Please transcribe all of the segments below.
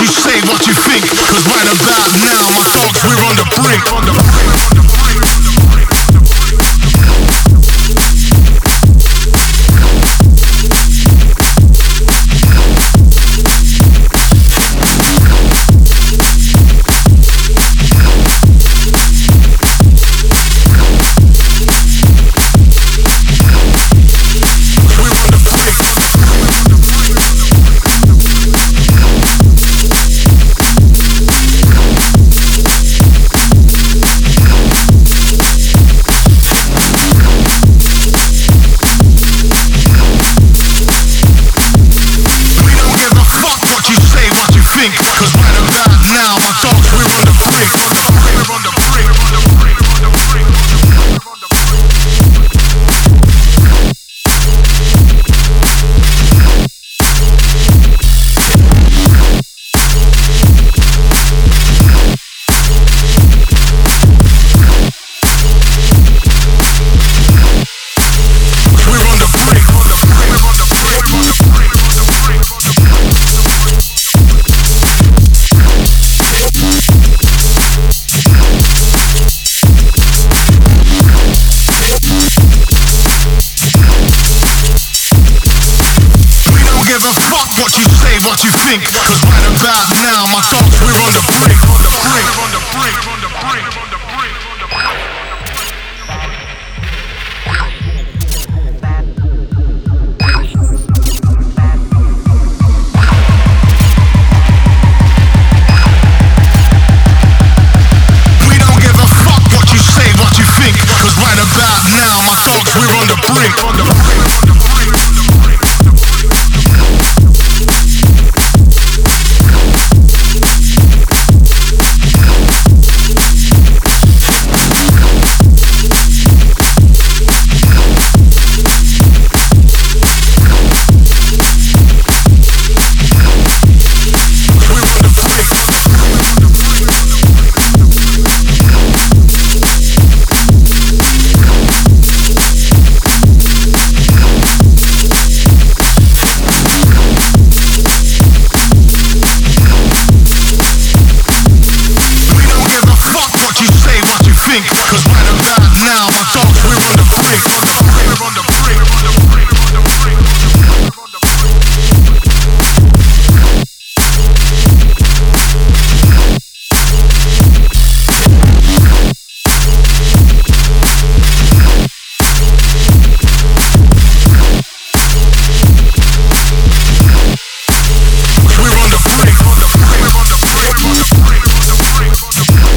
say, what you think. Cause right about now, my thoughts, we're on the brink. Cause right about now, my thoughts, we're on the brink. We're on the brink. Fuck what you say, what you think. Cause right about now, my thoughts, we're on the brink. On the brink, on the brink, on the brink, on the brink, on the brink. We don't give a fuck what you say, what you think. Cause right about now, my thoughts, we're on the brink. On the brink, on the brink, on the brink. Cause right about now, my thoughts, we're on the brink. On the brink, on the brink, on the brink, on the brink, on the brink. We're on the brink, on the brink, on the brink, on the brink, on the brink, on the brink.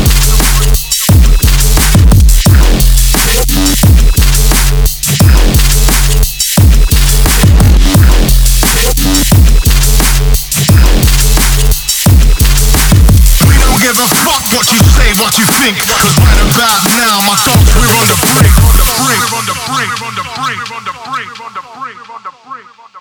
Give a fuck what you say, what you think. Cause right about now, my thoughts, we're on the brink. On the brink, on the brink, on the brink, on the brink, on the brink, on the brink, on the brink.